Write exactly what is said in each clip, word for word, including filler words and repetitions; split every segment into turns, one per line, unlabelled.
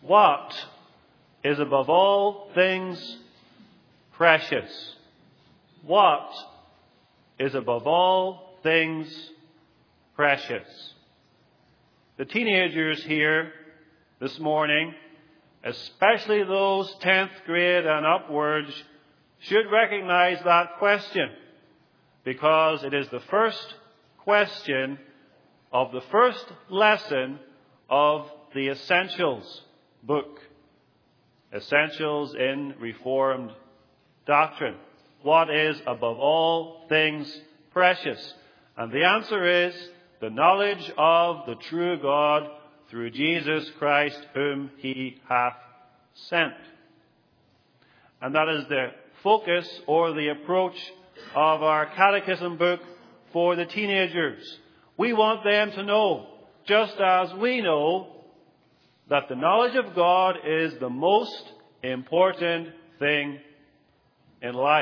What is above all things precious? What is above all things precious? The teenagers here this morning, especially those tenth grade and upwards, should recognize that question, because it is the first question of the first lesson of the Essentials book. Essentials in Reformed Doctrine. What is above all things precious? And the answer is the knowledge of the true God through Jesus Christ, whom he hath sent. And that is the focus or the approach of our catechism book for the teenagers. We want them to know, just as we know, that the knowledge of God is the most important thing in life.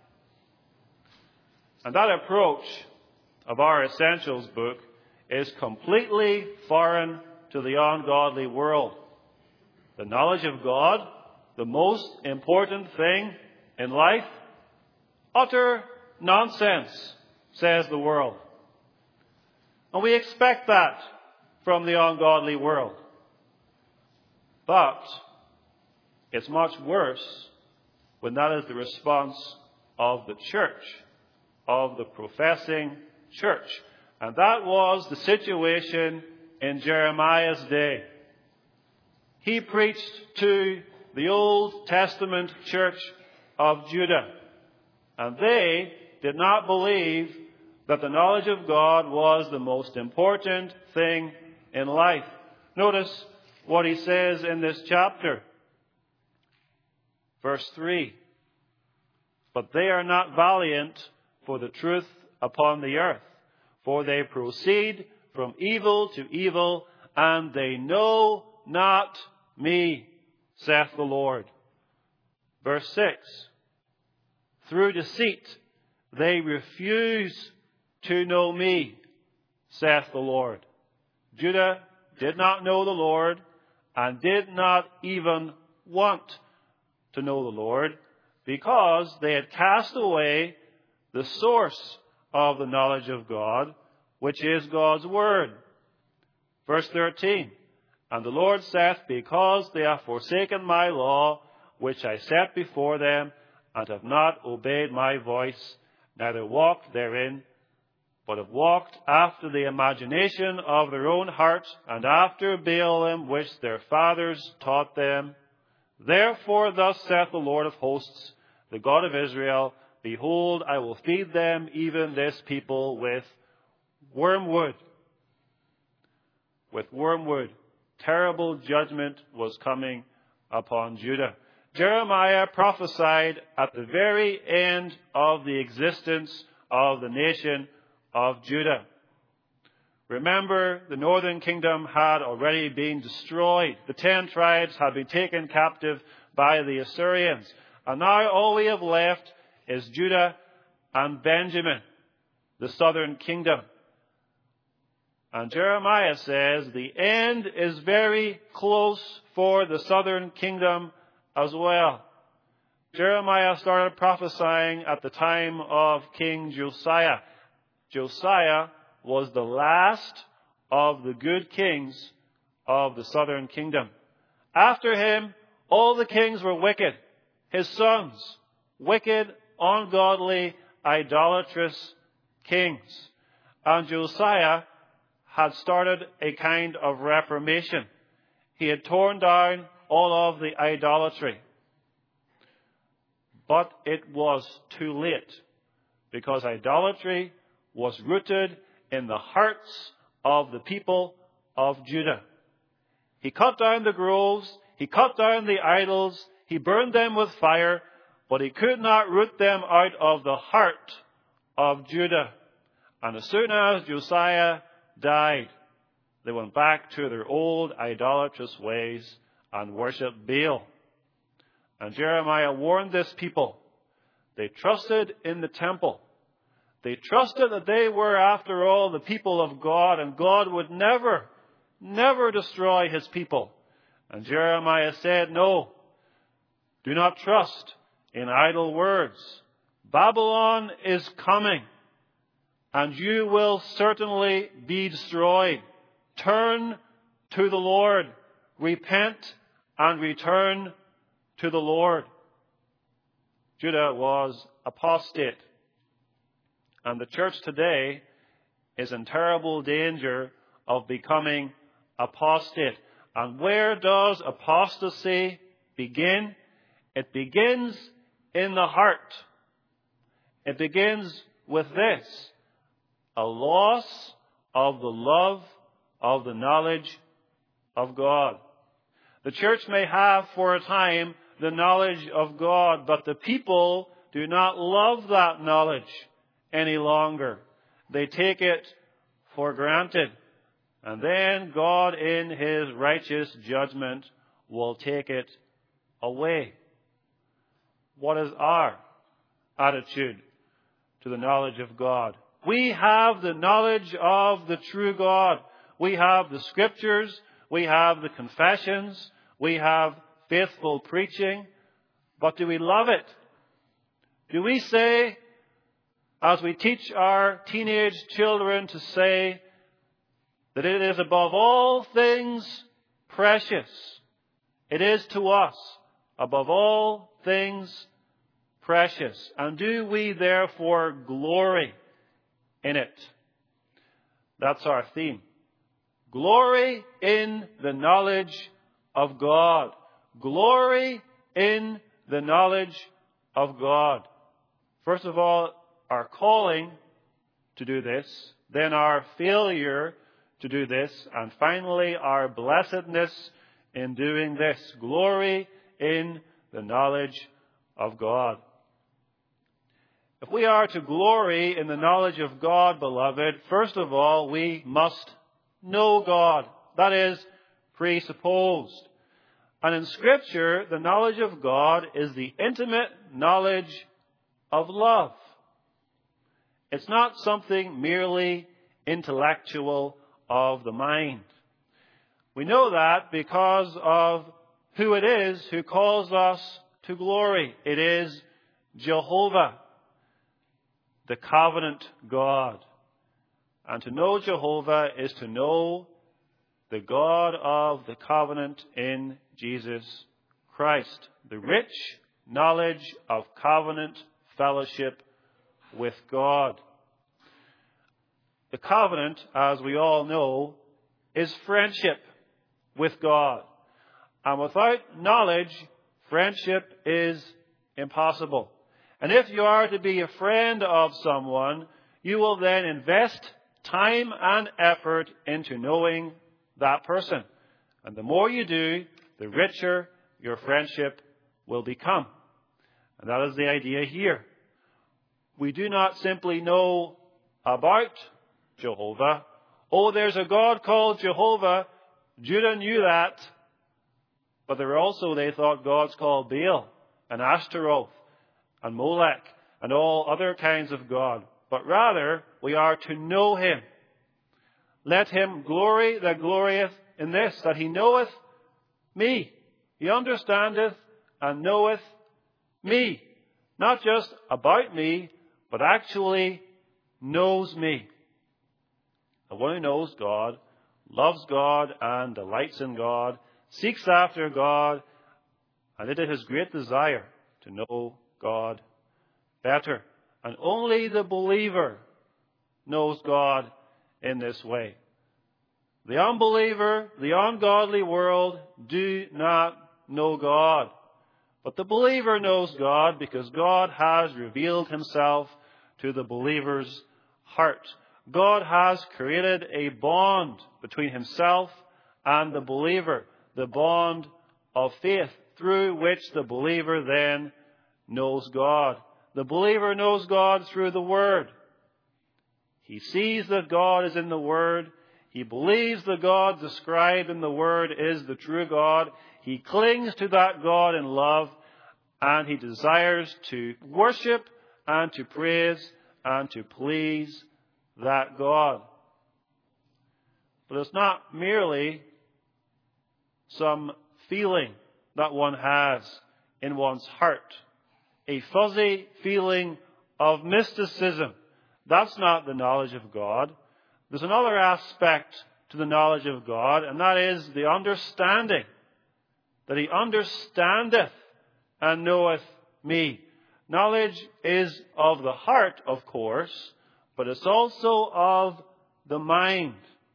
And that approach of our Essentials book is completely foreign to the ungodly world. The knowledge of God, the most important thing in life? Utter nonsense, says the world. And we expect that from the ungodly world. But it's much worse when that is the response of the church, of the professing church. And that was the situation in Jeremiah's day. He preached to the Old Testament church of Judah, and they did not believe that the knowledge of God was the most important thing in life. Notice what he says in this chapter. Verse three. But they are not valiant for the truth upon the earth, for they proceed from evil to evil, and they know not me, saith the Lord. Verse six. Through deceit they refuse to know me, saith the Lord. Judah did not know the Lord, and did not even want to know the Lord, because they had cast away the source of the knowledge of God, which is God's Word. Verse thirteen. And the Lord saith, because they have forsaken my law, which I set before them, and have not obeyed my voice, neither walked therein, but have walked after the imagination of their own heart, and after Baalim, which their fathers taught them. Therefore thus saith the Lord of hosts, the God of Israel, behold, I will feed them, even this people, with wormwood. With wormwood. Terrible judgment was coming upon Judah. Jeremiah prophesied at the very end of the existence of the nation of Judah. Remember, the northern kingdom had already been destroyed. The ten tribes had been taken captive by the Assyrians. And now all we have left is Judah and Benjamin, the southern kingdom. And Jeremiah says the end is very close for the southern kingdom as well. Jeremiah started prophesying at the time of King Josiah. Josiah was the last of the good kings of the southern kingdom. After him, all the kings were wicked. His sons, wicked, ungodly, idolatrous kings. And Josiah had started a kind of reformation. He had torn down all of the idolatry. But it was too late, because idolatry was rooted in the hearts of the people of Judah. He cut down the groves, he cut down the idols, he burned them with fire, but he could not root them out of the heart of Judah. And as soon as Josiah died, they went back to their old idolatrous ways and worshipped Baal. And Jeremiah warned this people. They trusted in the temple. They trusted that they were, after all, the people of God, and God would never, never destroy his people. And Jeremiah said, no, do not trust in idle words. Babylon is coming, and you will certainly be destroyed. Turn to the Lord. Repent and return to the Lord. Judah was apostate. And the church today is in terrible danger of becoming apostate. And where does apostasy begin? It begins in the heart. It begins with this: a loss of the love of the knowledge of God. The church may have for a time the knowledge of God, but the people do not love that knowledge any longer. They take it for granted. And then God, in His righteous judgment, will take it away. What is our attitude to the knowledge of God? We have the knowledge of the true God. We have the Scriptures. We have the confessions. We have faithful preaching. But do we love it? Do we say, as we teach our teenage children to say, that it is above all things precious? It is to us above all things precious. And do we therefore glory in it? That's our theme. Glory in the knowledge of God. Glory in the knowledge of God. First of all, our calling to do this, then our failure to do this, and finally our blessedness in doing this. Glory in the knowledge of God. If we are to glory in the knowledge of God, beloved, first of all, we must know God. That is presupposed. And in Scripture, the knowledge of God is the intimate knowledge of love. It's not something merely intellectual of the mind. We know that because of who it is who calls us to glory. It is Jehovah, the covenant God. And to know Jehovah is to know the God of the covenant in Jesus Christ. The rich knowledge of covenant fellowship with God. The covenant, as we all know, is friendship with God. And without knowledge, friendship is impossible. And if you are to be a friend of someone, you will then invest time and effort into knowing that person. And the more you do, the richer your friendship will become. And that is the idea here. We do not simply know about Jehovah. Oh, there's a God called Jehovah. Judah knew that. But there were also, they thought, gods called Baal and Ashtaroth and Molech and all other kinds of God. But rather, we are to know Him. Let him glory that glorieth in this, that he knoweth me. He understandeth and knoweth me. Not just about me, but actually knows me. The one who knows God, loves God and delights in God, seeks after God, and it is his great desire to know God better. And only the believer knows God in this way. The unbeliever, the ungodly world do not know God. But the believer knows God because God has revealed himself to the believer's heart. God has created a bond between himself and the believer, the bond of faith, through which the believer then knows God. The believer knows God through the Word. He sees that God is in the Word. He believes the God described in the Word is the true God. He clings to that God in love, and he desires to worship and to praise and to please that God. But it's not merely some feeling that one has in one's heart. A fuzzy feeling of mysticism. That's not the knowledge of God. There's another aspect to the knowledge of God, and that is the understanding. That He understandeth and knoweth me. Knowledge is of the heart, of course, but it's also of the mind.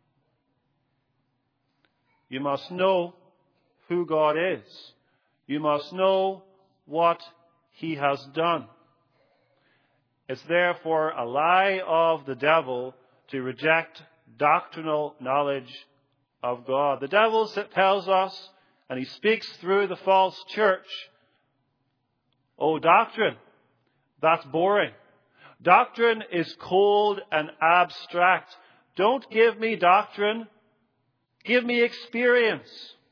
You must know who God is. You must know what He has done. It's therefore a lie of the devil to reject doctrinal knowledge of God. The devil tells us, and he speaks through the false church, oh, doctrine, that's boring. Doctrine is cold and abstract. Don't give me doctrine. Give me experience.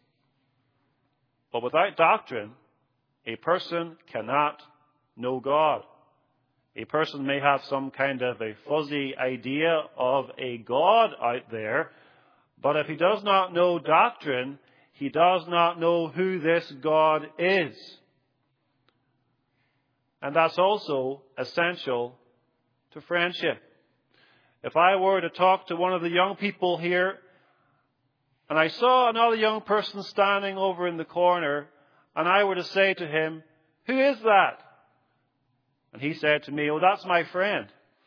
But without doctrine, a person cannot know God. A person may have some kind of a fuzzy idea of a God out there, but if he does not know doctrine, he does not know who this God is. And that's also essential to friendship. If I were to talk to one of the young people here, and I saw another young person standing over in the corner, and I were to say to him, "Who is that?" And he said to me, "Oh, that's my friend.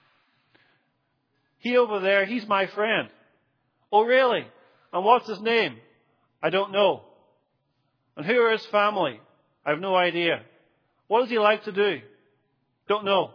He over there, he's my friend." "Oh, really? And what's his name?" "I don't know." "And who are his family?" "I have no idea." "What does he like to do?" "Don't know."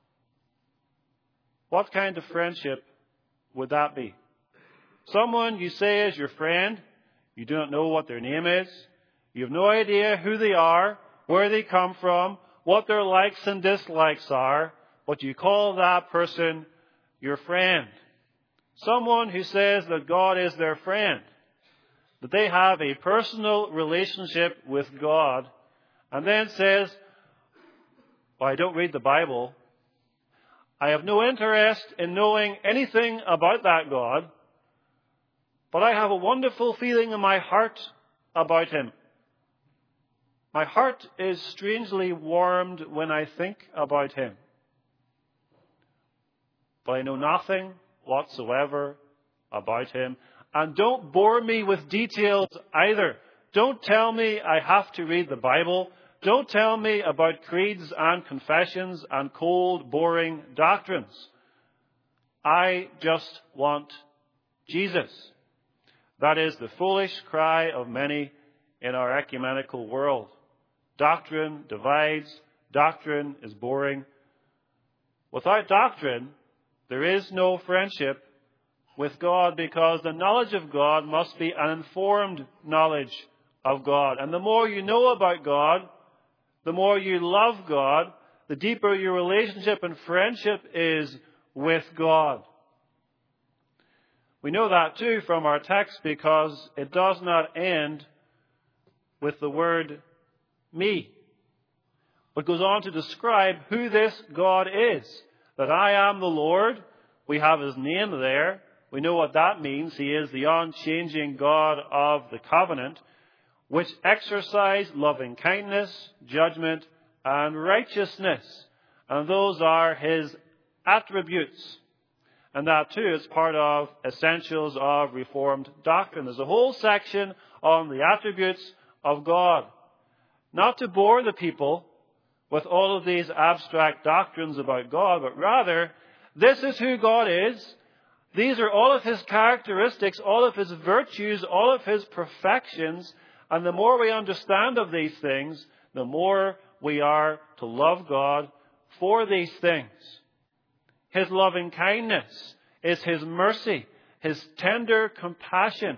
What kind of friendship would that be? Someone you say is your friend, you do not know what their name is, you have no idea who they are, where they come from, what their likes and dislikes are, but you call that person your friend. Someone who says that God is their friend, that they have a personal relationship with God, and then says, "Well, I don't read the Bible. I have no interest in knowing anything about that God, but I have a wonderful feeling in my heart about Him. My heart is strangely warmed when I think about Him. But I know nothing whatsoever about Him. And don't bore me with details either. Don't tell me I have to read the Bible. Don't tell me about creeds and confessions and cold, boring doctrines. I just want Jesus." That is the foolish cry of many in our ecumenical world. Doctrine divides. Doctrine is boring. Without doctrine, there is no friendship with God, because the knowledge of God must be an informed knowledge of God. And the more you know about God, the more you love God, the deeper your relationship and friendship is with God. We know that too from our text, because it does not end with the word me, but goes on to describe who this God is. That I am the Lord. We have His name there. We know what that means. He is the unchanging God of the covenant, which exercise loving kindness, judgment, and righteousness. And those are His attributes. And that too is part of Essentials of Reformed Doctrine. There's a whole section on the attributes of God. Not to bore the people with all of these abstract doctrines about God, but rather, this is who God is. These are all of His characteristics, all of His virtues, all of His perfections. And the more we understand of these things, the more we are to love God for these things. His loving kindness is His mercy, His tender compassion,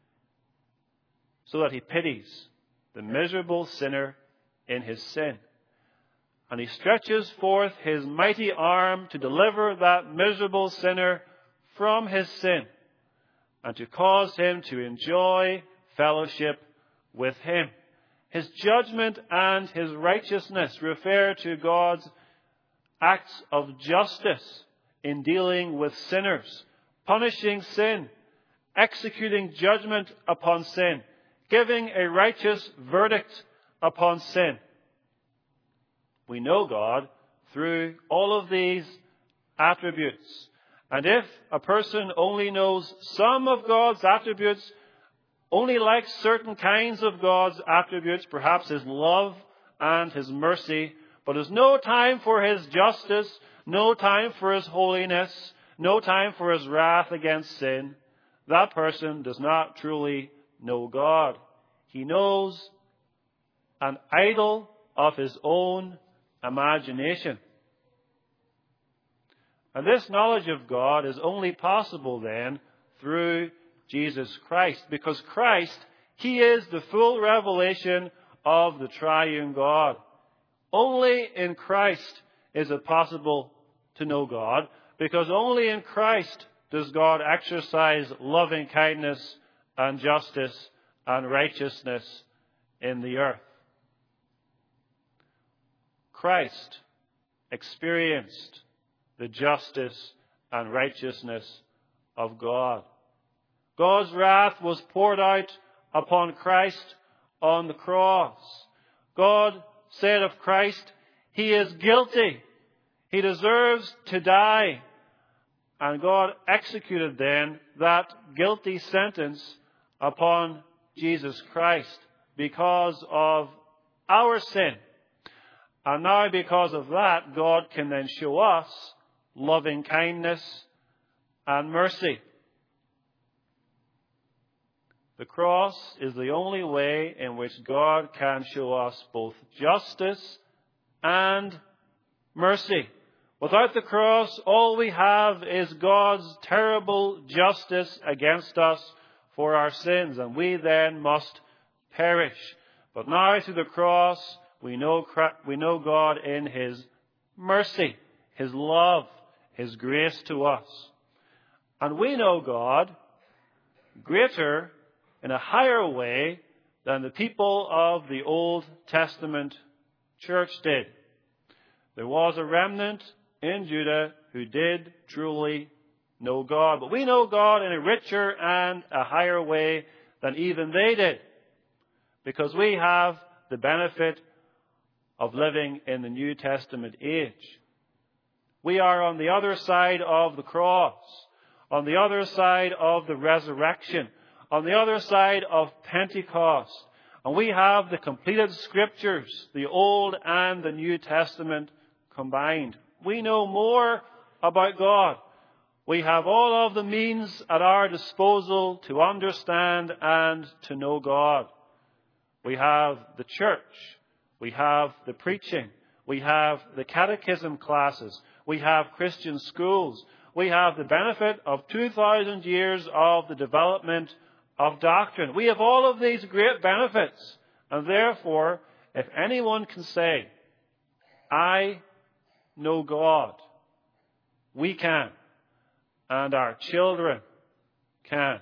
so that He pities the miserable sinner in his sin. And He stretches forth His mighty arm to deliver that miserable sinner from his sin, and to cause him to enjoy fellowship with Him. His judgment and His righteousness refer to God's acts of justice in dealing with sinners, punishing sin, executing judgment upon sin, giving a righteous verdict upon sin. We know God through all of these attributes. And if a person only knows some of God's attributes, only likes certain kinds of God's attributes, perhaps His love and His mercy, but has no time for His justice, no time for His holiness, no time for His wrath against sin, that person does not truly know God. He knows an idol of his own imagination. And this knowledge of God is only possible then through Jesus Christ, because Christ, He is the full revelation of the triune God. Only in Christ is it possible to know God, because only in Christ does God exercise loving kindness and justice and righteousness in the earth. Christ experienced the justice and righteousness of God. God's wrath was poured out upon Christ on the cross. God said of Christ, He is guilty. He deserves to die. And God executed then that guilty sentence upon Jesus Christ because of our sin. And now because of that, God can then show us loving kindness and mercy. The cross is the only way in which God can show us both justice and mercy. Without the cross, all we have is God's terrible justice against us for our sins, and we then must perish. But now through the cross, we know, we know God in His mercy, His love, His grace to us. And we know God greater in a higher way than the people of the Old Testament church did. There was a remnant in Judah who did truly know God. But we know God in a richer and a higher way than even they did, because we have the benefit of living in the New Testament age. We are on the other side of the cross, on the other side of the resurrection, on the other side of Pentecost. And we have the completed Scriptures, the Old and the New Testament combined. We know more about God. We have all of the means at our disposal to understand and to know God. We have the church. We have the preaching. We have the catechism classes. We have Christian schools. We have the benefit of two thousand years of the development of doctrine. We have all of these great benefits. And therefore, if anyone can say, I know God, we can. And our children can.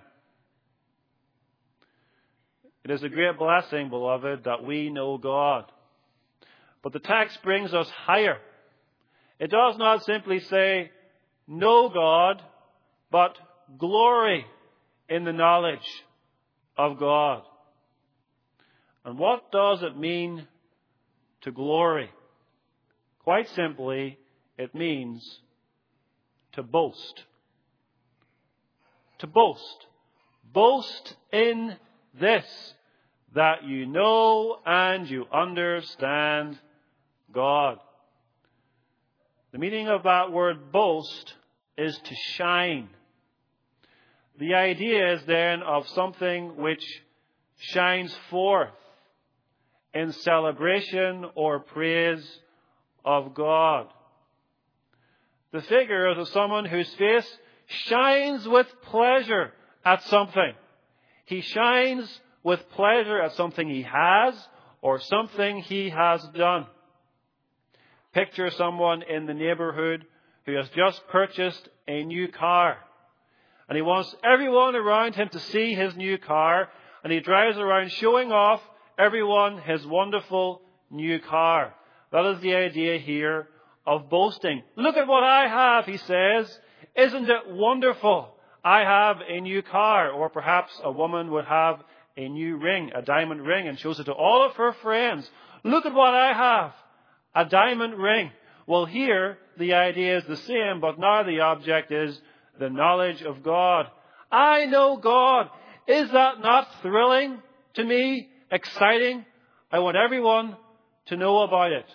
It is a great blessing, beloved, that we know God. But the text brings us higher. It does not simply say, know God, but glory in the knowledge of God. And what does it mean to glory? Quite simply, it means to boast. To boast. Boast in this, that you know and you understand God. The meaning of that word boast is to shine. The idea is then of something which shines forth in celebration or praise of God. The figure is of someone whose face shines with pleasure at something. He shines with pleasure at something he has or something he has done. Picture someone in the neighborhood who has just purchased a new car. And he wants everyone around him to see his new car. And he drives around showing off everyone his wonderful new car. That is the idea here of boasting. Look at what I have, he says. Isn't it wonderful? I have a new car. Or perhaps a woman would have a new ring, a diamond ring, and shows it to all of her friends. Look at what I have, a diamond ring. Well, here the idea is the same, but now the object is the knowledge of God. I know God. Is that not thrilling to me? Exciting? I want everyone to know about it.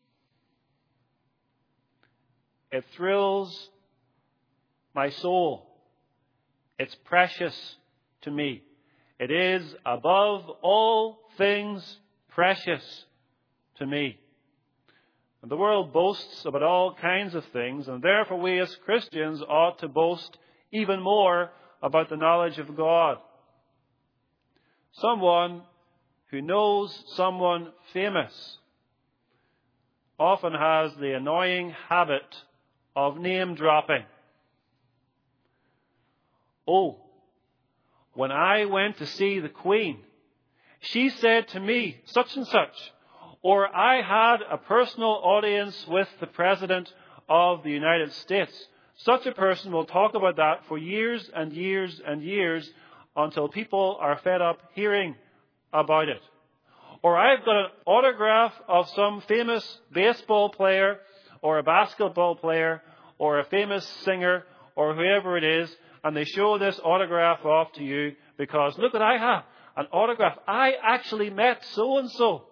It thrills my soul. It's precious to me. It is above all things precious to me. And the world boasts about all kinds of things, and therefore we as Christians ought to boast even more about the knowledge of God. Someone who knows someone famous often has the annoying habit of name dropping. Oh, when I went to see the Queen, she said to me such and such. Or I had a personal audience with the President of the United States. Such a person will talk about that for years and years and years until people are fed up hearing about it. Or I've got an autograph of some famous baseball player or a basketball player or a famous singer or whoever it is, and they show this autograph off to you because, look what I have, an autograph. I actually met so-and-so.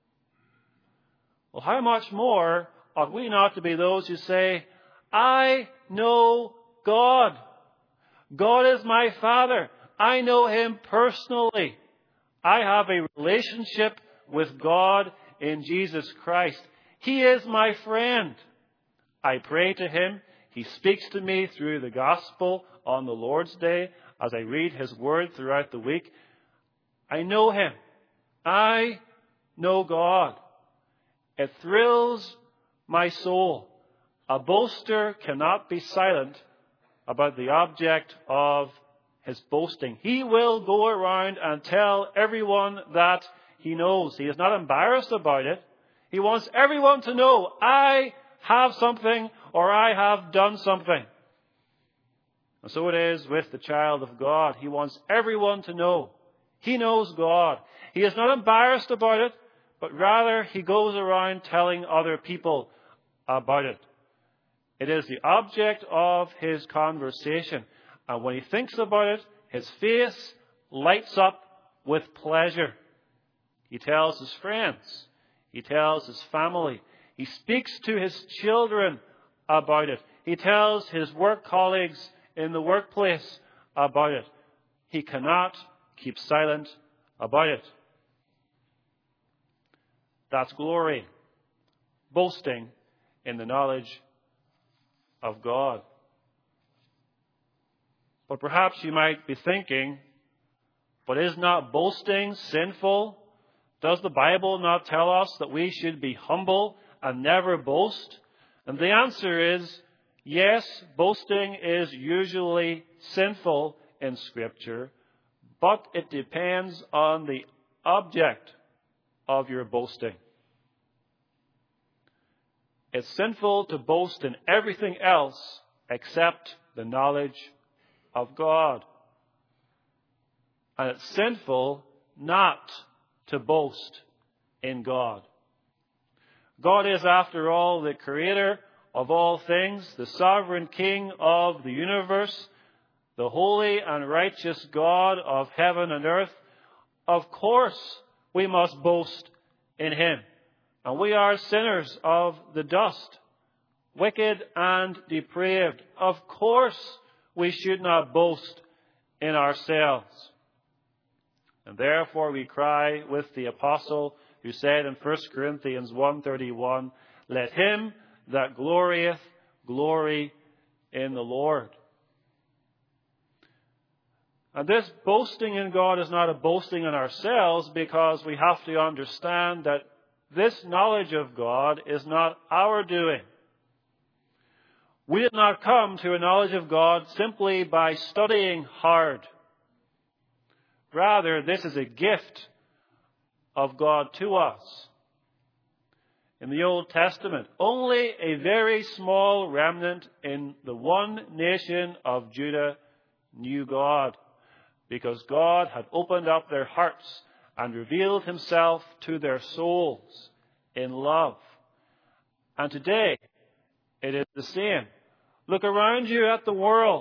Well, how much more ought we not to be those who say, I know God. God is my Father. I know Him personally. I have a relationship with God in Jesus Christ. He is my friend. I pray to Him. He speaks to me through the gospel on the Lord's Day as I read His word throughout the week. I know Him. I know God. It thrills my soul. A boaster cannot be silent about the object of his boasting. He will go around and tell everyone that he knows. He is not embarrassed about it. He wants everyone to know, I have something or I have done something. And so it is with the child of God. He wants everyone to know. He knows God. He is not embarrassed about it, but rather he goes around telling other people about it. It is the object of his conversation. And when he thinks about it, his face lights up with pleasure. He tells his friends. He tells his family. He speaks to his children about it. He tells his work colleagues in the workplace about it. He cannot keep silent about it. That's glory, boasting in the knowledge of God. But perhaps you might be thinking, but is not boasting sinful? Does the Bible not tell us that we should be humble and never boast? And the answer is, yes, boasting is usually sinful in Scripture, but it depends on the object of your boasting. It's sinful to boast in everything else except the knowledge of God. And it's sinful not to boast in God. God is, after all, the creator of all things, the sovereign King of the universe, the holy and righteous God of heaven and earth. Of course, we must boast in Him. And we are sinners of the dust, wicked and depraved. Of course, we should not boast in ourselves. And therefore we cry with the apostle who said in First Corinthians one thirty-one, let him that glorieth glory in the Lord. And this boasting in God is not a boasting in ourselves, because we have to understand that this knowledge of God is not our doing. We did not come to a knowledge of God simply by studying hard. Rather, this is a gift of God to us. In the Old Testament, only a very small remnant in the one nation of Judah knew God. because God had opened up their hearts and revealed himself to their souls in love. And today, it is the same. Look around you at the world.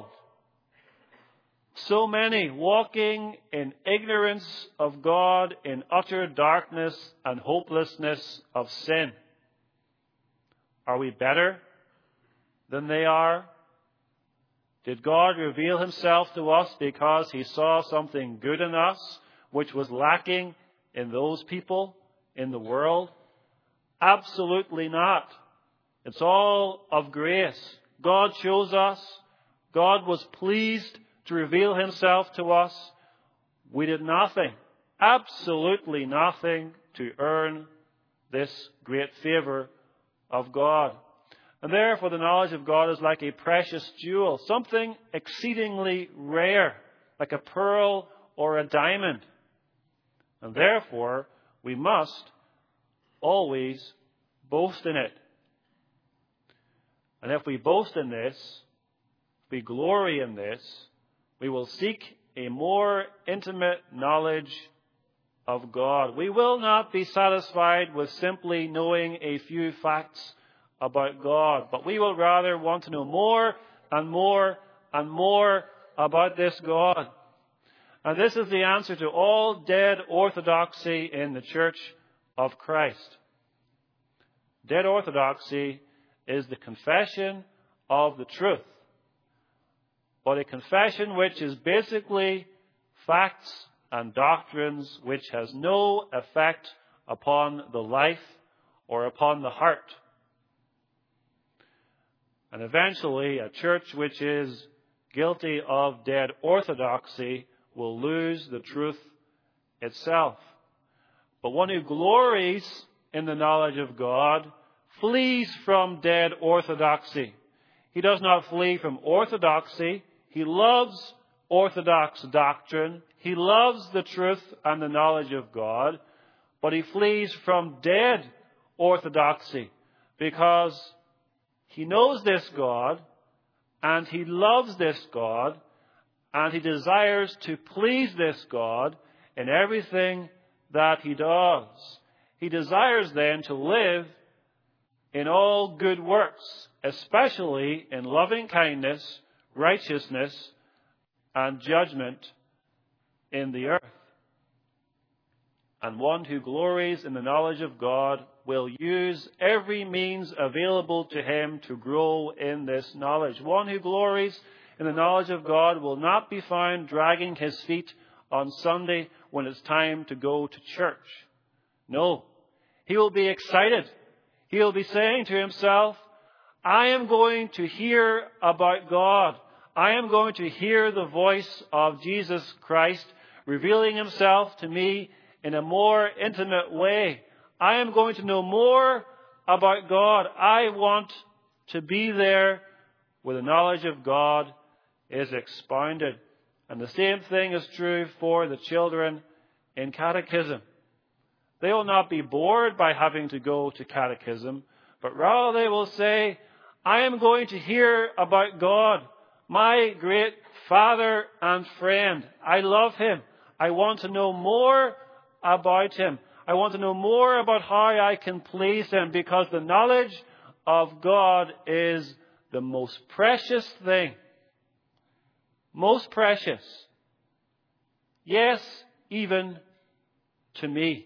So many walking in ignorance of God, in utter darkness and hopelessness of sin. Are we better than they are? Did God reveal himself to us because he saw something good in us which was lacking in those people in the world? Absolutely not. It's all of grace. God chose us. God was pleased to reveal himself to us. We did nothing, absolutely nothing, to earn this great favor of God. And therefore the knowledge of God is like a precious jewel, something exceedingly rare, like a pearl or a diamond. And therefore we must always boast in it. And if we boast in this, if we glory in this, we will seek a more intimate knowledge of God. We will not be satisfied with simply knowing a few facts about God, but we will rather want to know more and more and more about this God. And this is the answer to all dead orthodoxy in the Church of Christ. Dead orthodoxy is the confession of the truth, but a confession which is basically facts and doctrines which has no effect upon the life or upon the heart. And eventually, a church which is guilty of dead orthodoxy will lose the truth itself. But one who glories in the knowledge of God flees from dead orthodoxy. He does not flee from orthodoxy. He loves orthodox doctrine. He loves the truth and the knowledge of God. But he flees from dead orthodoxy because he knows this God and he loves this God and he desires to please this God in everything that he does. He desires then to live in all good works, especially in loving kindness, righteousness, and judgment in the earth. And one who glories in the knowledge of God will use every means available to him to grow in this knowledge. One who glories in the knowledge of God will not be found dragging his feet on Sunday when it's time to go to church. No, he will be excited. He will be saying to himself, I am going to hear about God. I am going to hear the voice of Jesus Christ revealing himself to me in a more intimate way. I am going to know more about God. I want to be there where the knowledge of God is expounded. And the same thing is true for the children in catechism. They will not be bored by having to go to catechism, but rather they will say, I am going to hear about God, my great Father and friend. I love him. I want to know more about him. I want to know more about how I can please him, because the knowledge of God is the most precious thing. Most precious. Yes, even to me.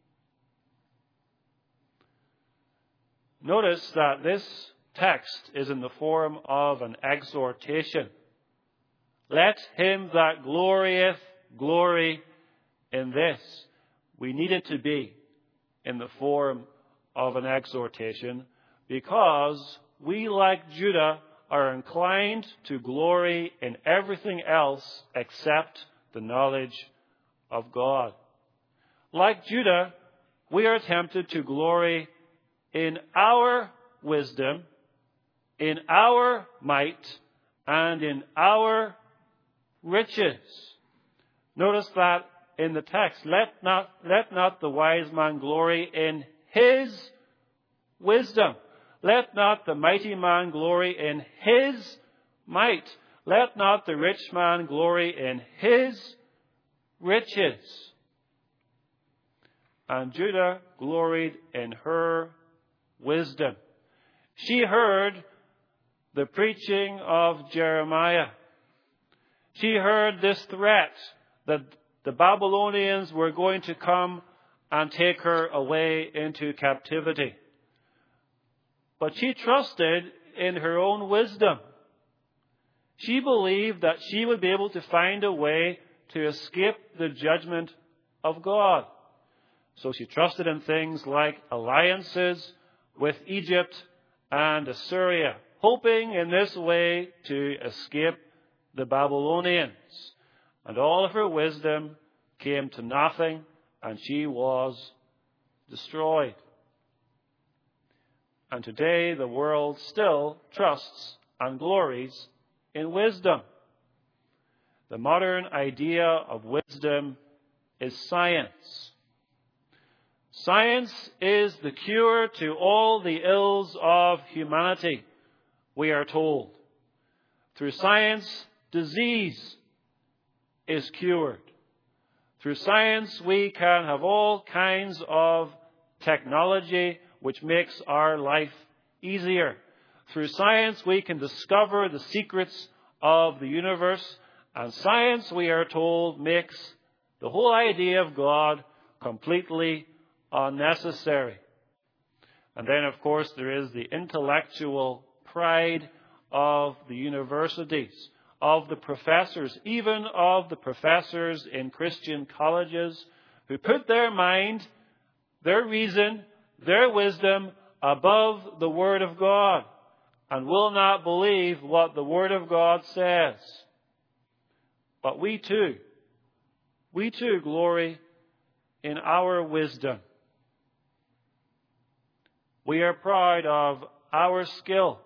Notice that this text is in the form of an exhortation. Let him that glorieth glory in this. We need it to be in the form of an exhortation because we, like Judah, are inclined to glory in everything else except the knowledge of God. Like Judah, we are tempted to glory in our wisdom, in our might, and in our riches. Notice that in the text, let not, let not the wise man glory in his wisdom. Let not the mighty man glory in his might. Let not the rich man glory in his riches. And Judah gloried in her wisdom. She heard the preaching of Jeremiah. She heard this threat that the Babylonians were going to come and take her away into captivity. But she trusted in her own wisdom. She believed that she would be able to find a way to escape the judgment of God. So she trusted in things like alliances with Egypt and Assyria, hoping in this way to escape the Babylonians. And all of her wisdom came to nothing, and she was destroyed. And today the world still trusts and glories in wisdom. The modern idea of wisdom is science. Science is the cure to all the ills of humanity, we are told. Through science, disease is cured. Through science, we can have all kinds of technology which makes our life easier. Through science, we can discover the secrets of the universe. And science, we are told, makes the whole idea of God completely unnecessary. And then, of course, there is the intellectual pride of the universities, of the professors, even of the professors in Christian colleges, who put their mind, their reason, their wisdom above the Word of God and will not believe what the Word of God says. But we too, we too glory in our wisdom. We are proud of our skill.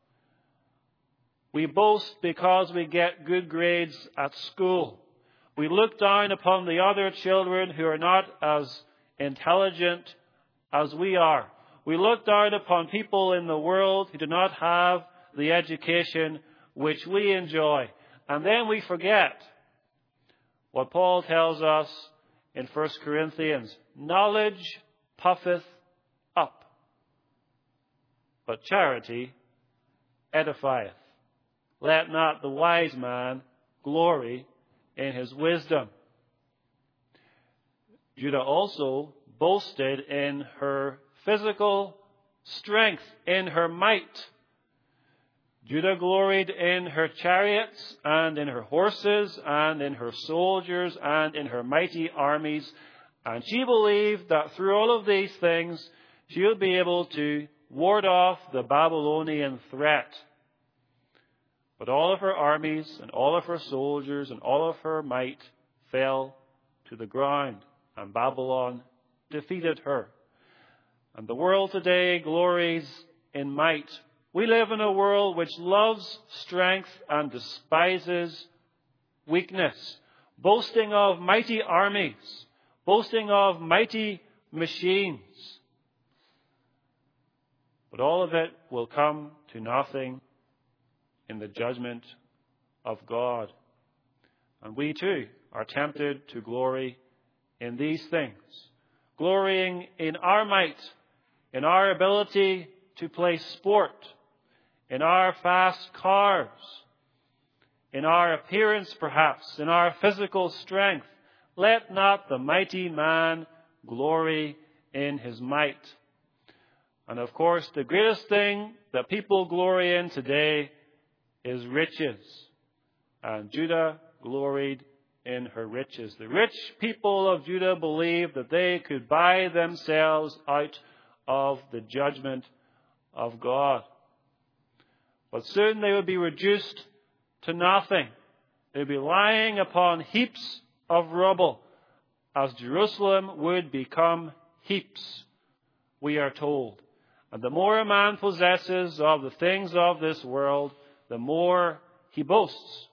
We boast because we get good grades at school. We look down upon the other children who are not as intelligent as we are. We look down upon people in the world who do not have the education which we enjoy. And then we forget what Paul tells us in First Corinthians. Knowledge puffeth up, but charity edifieth. Let not the wise man glory in his wisdom. Judah also boasted in her physical strength, in her might. Judah gloried in her chariots and in her horses and in her soldiers and in her mighty armies. And she believed that through all of these things, she would be able to ward off the Babylonian threat. But all of her armies and all of her soldiers and all of her might fell to the ground, and Babylon defeated her. And the world today glories in might. We live in a world which loves strength and despises weakness, boasting of mighty armies, boasting of mighty machines. But all of it will come to nothing in the judgment of God. And we too are tempted to glory in these things, glorying in our might, in our ability to play sport, in our fast cars, in our appearance perhaps, in our physical strength. Let not the mighty man glory in his might. And of course, the greatest thing that people glory in today is riches. And Judah gloried in her riches. The rich people of Judah believed that they could buy themselves out of the judgment of God. But soon they would be reduced to nothing. They would be lying upon heaps of rubble, as Jerusalem would become heaps, we are told. And the more a man possesses of the things of this world, the more he boasts.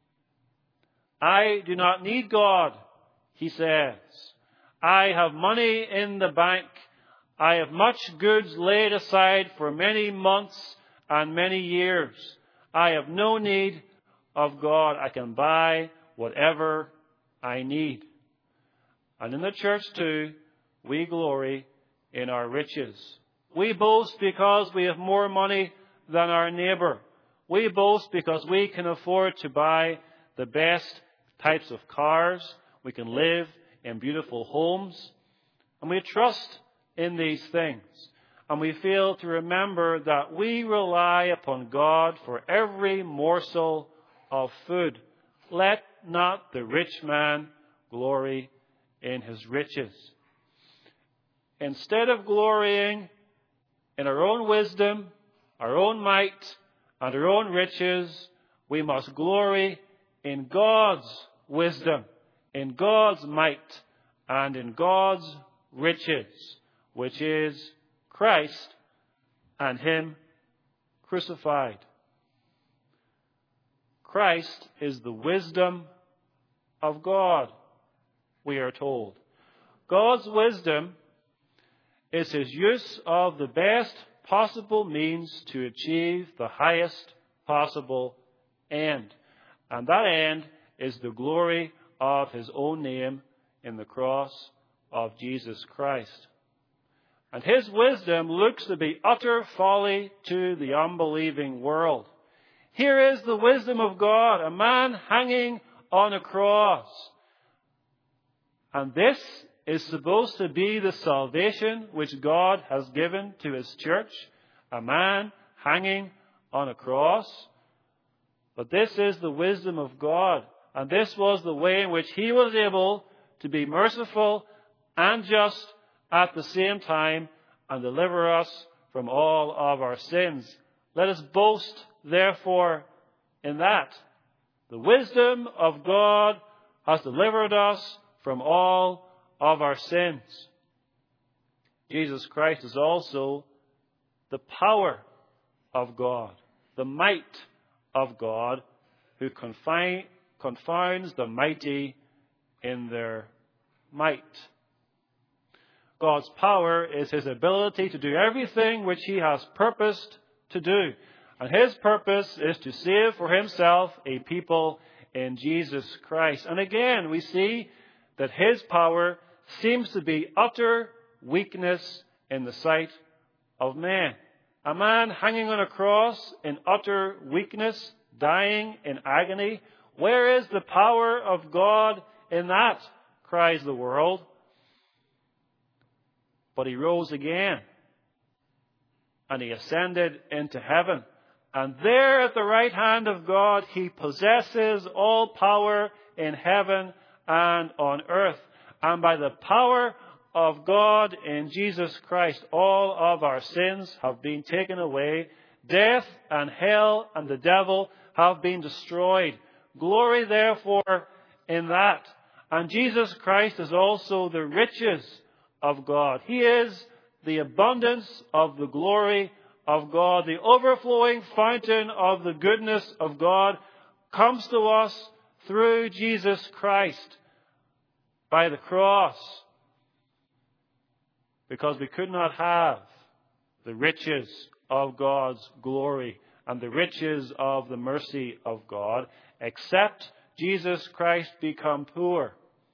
I do not need God, he says. I have money in the bank. I have much goods laid aside for many months and many years. I have no need of God. I can buy whatever I need. And in the church too, we glory in our riches. We boast because we have more money than our neighbor. We boast because we can afford to buy the best types of cars. We can live in beautiful homes. And we trust in these things. And we fail to remember that we rely upon God for every morsel of food. Let not the rich man glory in his riches. Instead of glorying in our own wisdom, our own might, and our own riches, we must glory in God's wisdom, in God's might, and in God's riches, which is Christ and Him crucified. Christ is the wisdom of God, we are told. God's wisdom is His use of the best possible means to achieve the highest possible end. And that end is the glory of His own name in the cross of Jesus Christ. And His wisdom looks to be utter folly to the unbelieving world. Here is the wisdom of God, a man hanging on a cross. And this is supposed to be the salvation which God has given to His church, a man hanging on a cross. But this is the wisdom of God, and this was the way in which He was able to be merciful and just at the same time and deliver us from all of our sins. Let us boast, therefore, in that. The wisdom of God has delivered us from all of our sins. Jesus Christ is also the power of God, the might of God, who confine, confounds the mighty in their might. God's power is His ability to do everything which He has purposed to do. And His purpose is to save for Himself a people in Jesus Christ. And again, we see that His power seems to be utter weakness in the sight of men. A man hanging on a cross in utter weakness, dying in agony. Where is the power of God in that? Cries the world. But He rose again, and He ascended into heaven. And there at the right hand of God, He possesses all power in heaven and on earth. And by the power of God in Jesus Christ, all of our sins have been taken away. Death and hell and the devil have been destroyed. Glory, therefore, in that. And Jesus Christ is also the riches of God. He is the abundance of the glory of God. The overflowing fountain of the goodness of God comes to us through Jesus Christ by the cross, because we could not have the riches of God's glory and the riches of the mercy of God except Jesus Christ become poor.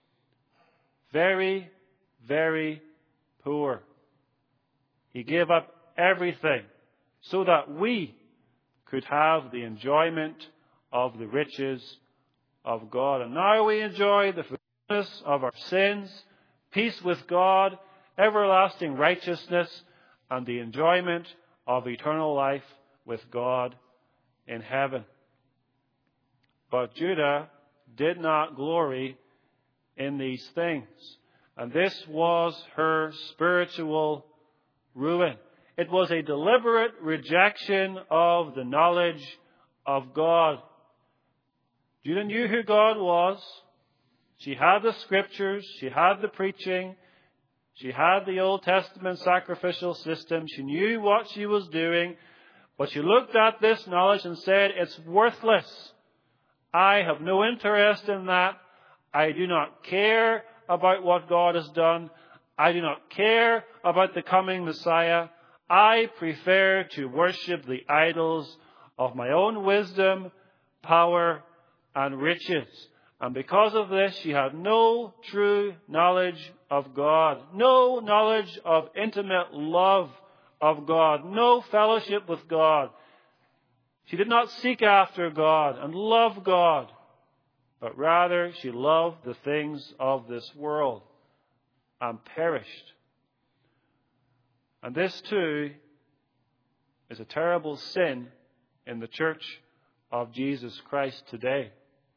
Very, very poor. He gave up everything so that we could have the enjoyment of the riches of God. And now we enjoy the forgiveness of our sins, peace with God, everlasting righteousness, and the enjoyment of eternal life with God in heaven. But Judah did not glory in these things. And this was her spiritual ruin. It was a deliberate rejection of the knowledge of God. Judah knew who God was. She had the scriptures. She had the preaching. She had the Old Testament sacrificial system. She knew what she was doing. But she looked at this knowledge and said, it's worthless. I have no interest in that. I do not care about what God has done. I do not care about the coming Messiah. I prefer to worship the idols of my own wisdom, power, and riches. And because of this, she had no true knowledge of God, no knowledge of intimate love of God, no fellowship with God. She did not seek after God and love God, but rather she loved the things of this world and perished. And this too is a terrible sin in the church of Jesus Christ today.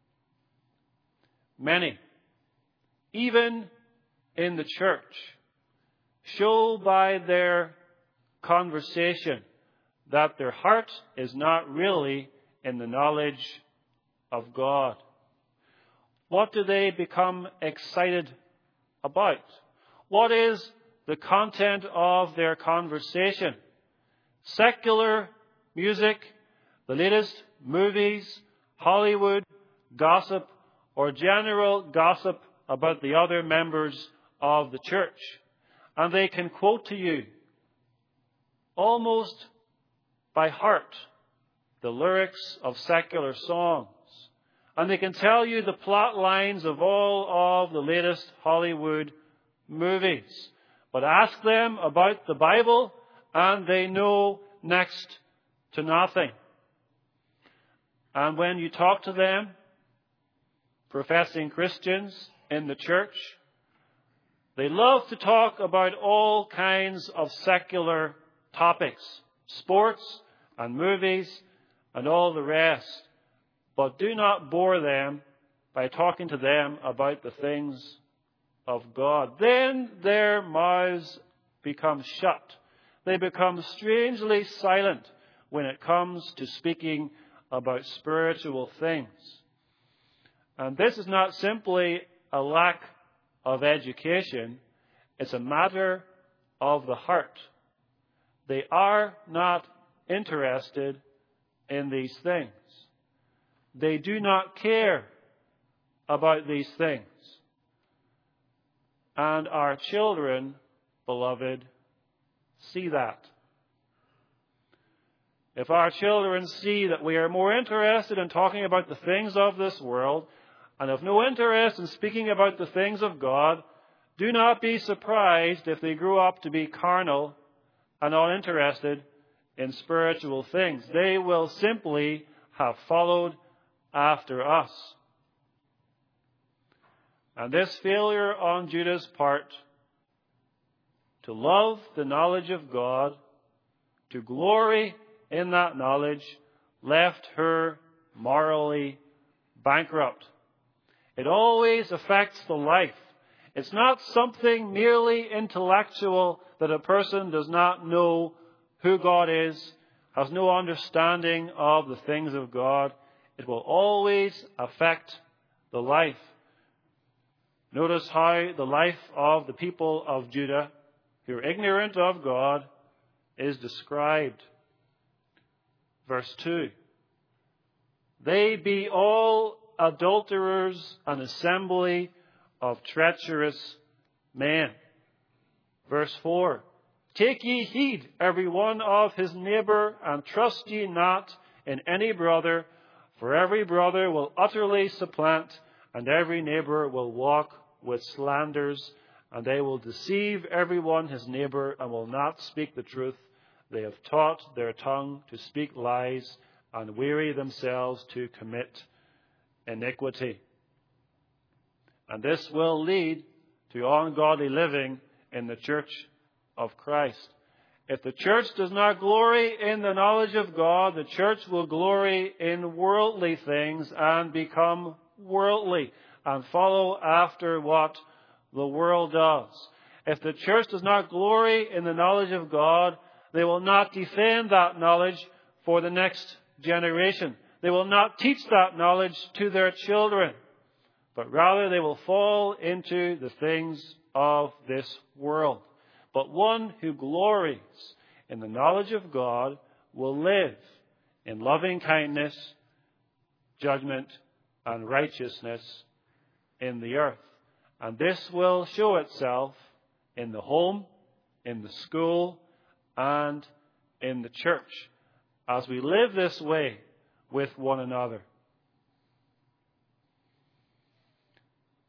Many, even in the church, show by their conversation that their heart is not really in the knowledge of God. What do they become excited about? What is the content of their conversation? Secular music, the latest movies, Hollywood, gossip, or general gossip about the other members of the church. And they can quote to you, almost by heart, the lyrics of secular songs. And they can tell you the plot lines of all of the latest Hollywood movies. But ask them about the Bible, and they know next to nothing. And when you talk to them, professing Christians in the church, they love to talk about all kinds of secular topics, sports and movies and all the rest. But do not bore them by talking to them about the things of God. Then their mouths become shut. They become strangely silent when it comes to speaking about spiritual things. And this is not simply a lack of education. It's a matter of the heart. They are not interested in these things. They do not care about these things. And our children, beloved, see that. If our children see that we are more interested in talking about the things of this world and have no interest in speaking about the things of God, do not be surprised if they grow up to be carnal and uninterested in spiritual things. They will simply have followed after us. And this failure on Judah's part to love the knowledge of God, to glory in that knowledge, left her morally bankrupt. It always affects the life. It's not something merely intellectual that a person does not know who God is, has no understanding of the things of God. It will always affect the life. Notice how the life of the people of Judah, who are ignorant of God, is described. Verse two. They be all adulterers, an assembly of treacherous men. Verse four. Take ye heed, every one of his neighbour, and trust ye not in any brother, for every brother will utterly supplant, and every neighbour will walk with slanders, and they will deceive every one his neighbour, and will not speak the truth. They have taught their tongue to speak lies, and weary themselves to commit iniquity. And this will lead to ungodly living in the church of Christ. If the church does not glory in the knowledge of God, the church will glory in worldly things and become worldly and follow after what the world does. If the church does not glory in the knowledge of God, they will not defend that knowledge for the next generation. They will not teach that knowledge to their children, but rather they will fall into the things of this world. But one who glories in the knowledge of God will live in loving kindness, judgment, and righteousness in the earth. And this will show itself in the home, in the school, and in the church as we live this way with one another.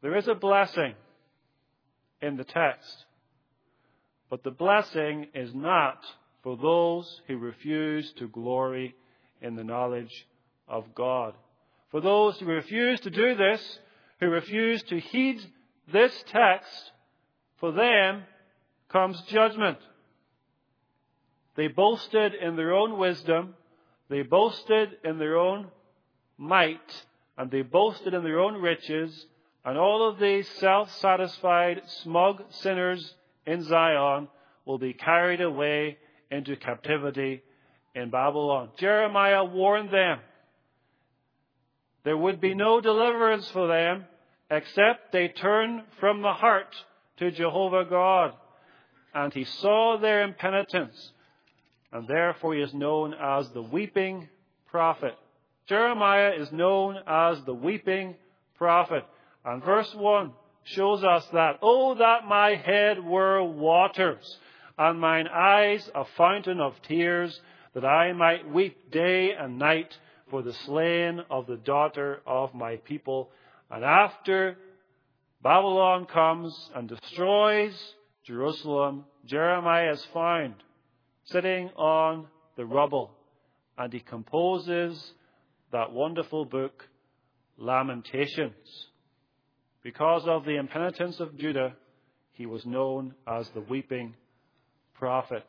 There is a blessing in the text, but the blessing is not for those who refuse to glory in the knowledge of God. For those who refuse to do this, who refuse to heed this text, for them comes judgment. They boasted in their own wisdom, they boasted in their own might, and they boasted in their own riches, and all of these self-satisfied, smug sinners in Zion will be carried away into captivity in Babylon. Jeremiah warned them there would be no deliverance for them except they turn from the heart to Jehovah God. And he saw their impenitence, and therefore he is known as the weeping prophet. Jeremiah is known as the weeping prophet. And verse one shows us that, "Oh, that my head were waters, and mine eyes a fountain of tears, that I might weep day and night for the slain of the daughter of my people." And after Babylon comes and destroys Jerusalem, Jeremiah is found sitting on the rubble, and he composes that wonderful book, Lamentations. Because of the impenitence of Judah, he was known as the weeping prophet.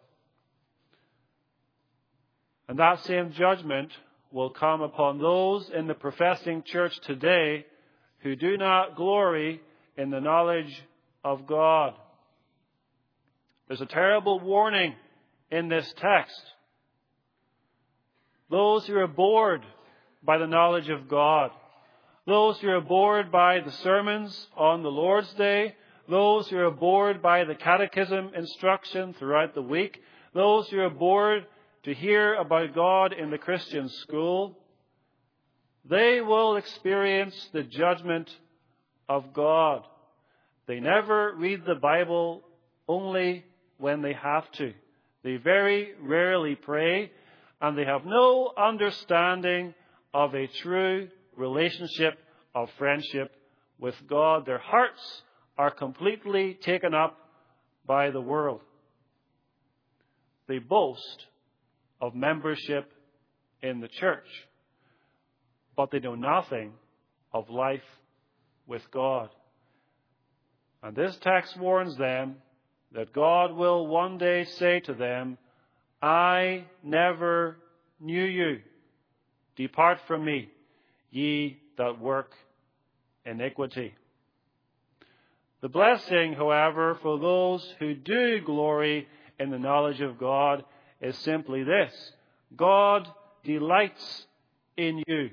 And that same judgment will come upon those in the professing church today who do not glory in the knowledge of God. There's a terrible warning in this text. Those who are bored by the knowledge of God, those who are bored by the sermons on the Lord's Day, those who are bored by the catechism instruction throughout the week, those who are bored to hear about God in the Christian school, they will experience the judgment of God. They never read the Bible only when they have to. They very rarely pray, and they have no understanding of a true relationship of friendship with God. Their hearts are completely taken up by the world. They boast of membership in the church, but they know nothing of life with God. And this text warns them that God will one day say to them, "I never knew you. Depart from me, ye that work iniquity." The blessing, however, for those who do glory in the knowledge of God is simply this: God delights in you.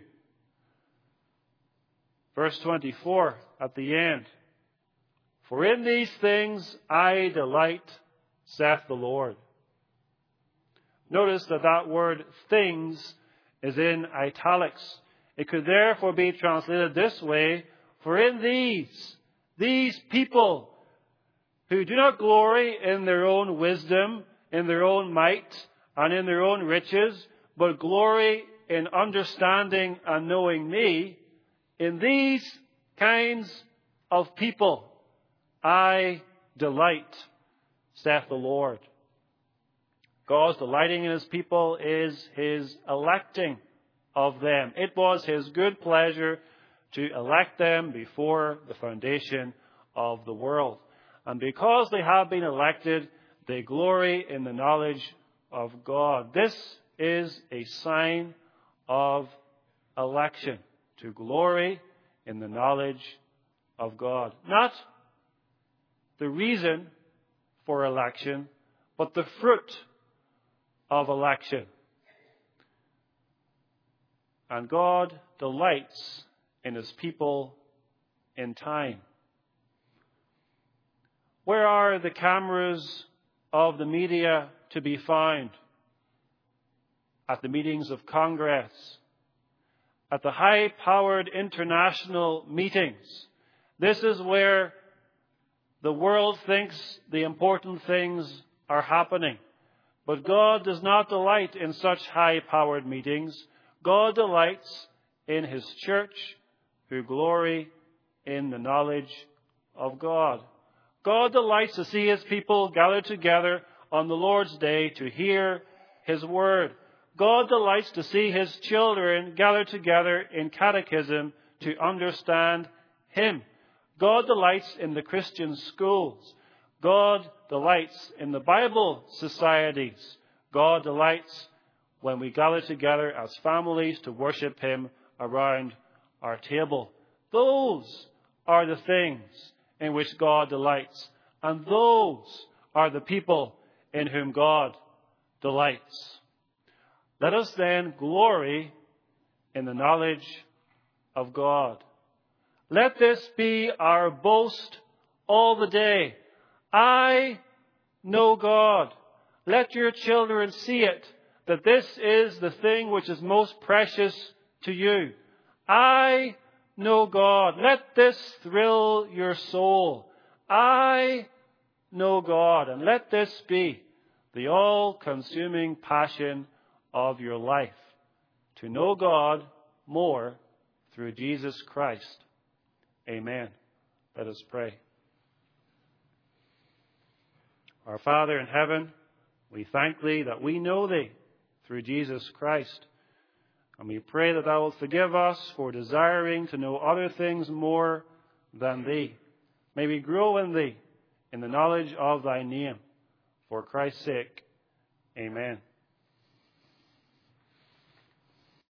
Verse twenty-four at the end, "For in these things I delight, saith the Lord." Notice that that word things is in italics. It could therefore be translated this way: for in these, these people who do not glory in their own wisdom, in their own might, and in their own riches, but glory in understanding and knowing me, in these kinds of people I delight, saith the Lord. God's delighting in his people is his electing of them. It was his good pleasure to elect them before the foundation of the world. And because they have been elected, they glory in the knowledge of God. This is a sign of election, to glory in the knowledge of God. Not the reason for election, but the fruit of election. And God delights in his people in time. Where are the cameras of the media to be found? At the meetings of Congress, at the high-powered international meetings. This is where the world thinks the important things are happening. But God does not delight in such high-powered meetings. God delights in his church who glory in the knowledge of God. God delights to see his people gathered together on the Lord's Day to hear his word. God delights to see his children gathered together in catechism to understand him. God delights in the Christian schools. God delights in the Bible societies. God delights when we gather together as families to worship him around our table. Those are the things in which God delights. And those are the people in whom God delights. Let us then glory in the knowledge of God. Let this be our boast all the day. I know God. Let your children see it, that this is the thing which is most precious to you. I know God. Let this thrill your soul. I know God. And let this be the all-consuming passion of your life, to know God more through Jesus Christ. Amen. Let us pray. Our Father in heaven, we thank thee that we know thee through Jesus Christ. And we pray that thou wilt forgive us for desiring to know other things more than thee. May we grow in thee in the knowledge of thy name. For Christ's sake, amen.